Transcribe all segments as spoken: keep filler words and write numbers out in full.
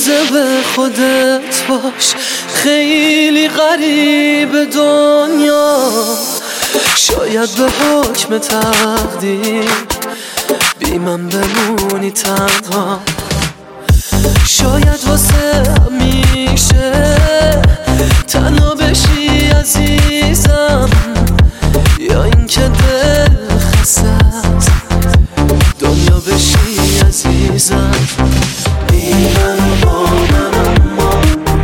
مواظب خودت باش، خیلی غریب دنیا. شاید به حکم تقدیر بی من بمونی تنها، شاید واسه همیشه تنها بشی عزیزم، یا اینکه دل خسته از دنیا بشی عزیزم. بی من با من اما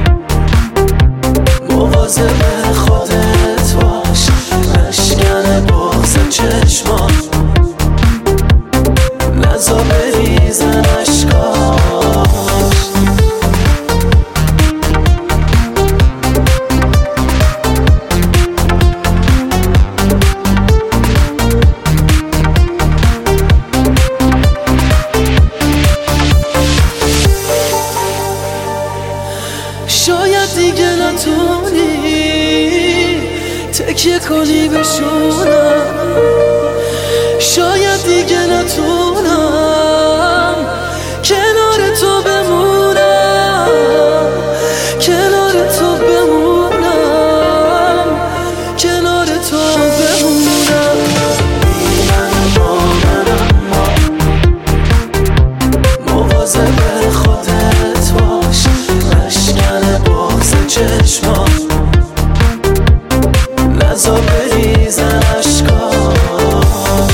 مواظب خودت باش، نشکن بغض چشمان، نزا بریزن اشکاش. شاید دیگه نتونی تکیه کنی به شونم، شاید دیگه نتونم کنار تو بمونم، کنار تو بمونم، کنار تو بمونم. بی من با من اما مواظب خودت باش، نشکن بغض چشمان، نزا بریزن اشکاش.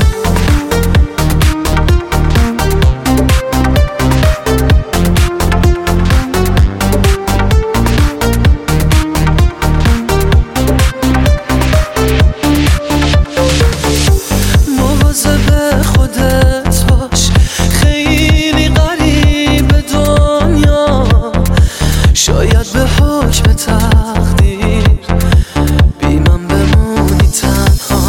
مواظب خودت باش، خیلی غریب دنیا. شاید به حکم تقدیر بی من بمونی تنها،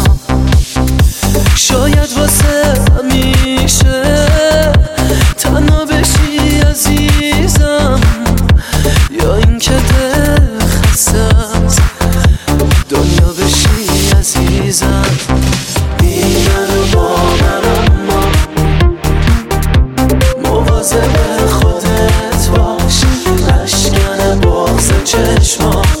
شاید واسه همیشه تنها بشی عزیزم، یا اینکه دل خسته از دنیا بشی عزیزم. بی من با من اما مواظب خودت باش، نشکن بغض چشمان،